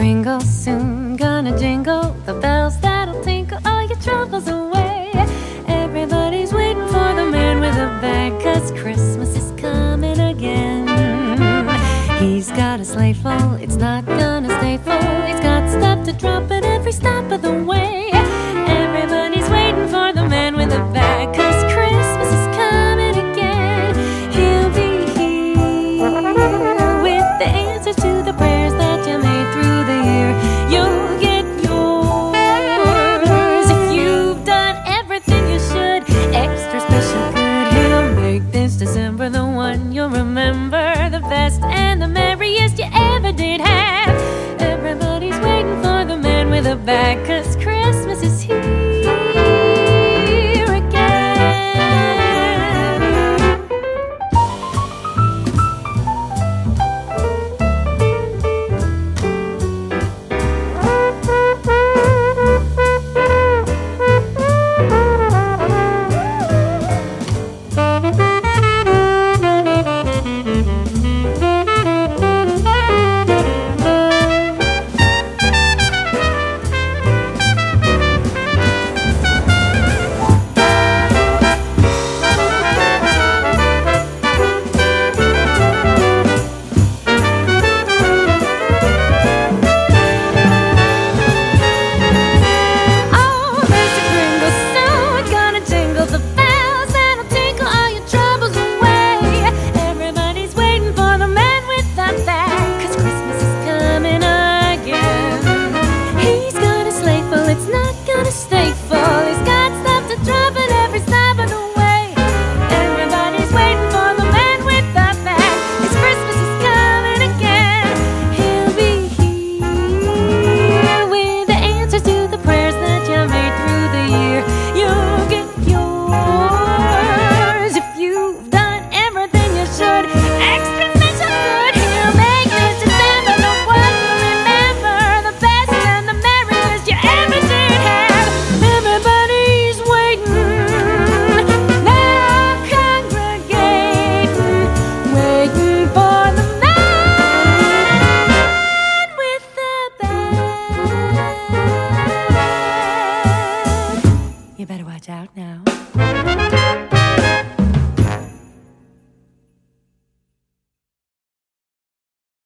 kringle, soon gonna jingle the bells that'll tinkle all your troubles away. Everybody's waiting for the man with a bag, 'cause Christmas is coming again. He's got a sleigh full, it's not gonna stay full. He's got stuff to drop at every stop of the way. Everybody's waiting for the man with a bag, 'cause Christmas is coming again. He'll be here with the answers to the prayers that you made through the year. You'll get yours if you've done everything you should. Extra special good, he'll make this December the one you'll remember, the best and the merriest you ever did have. Everybody's waiting for the man with a bag,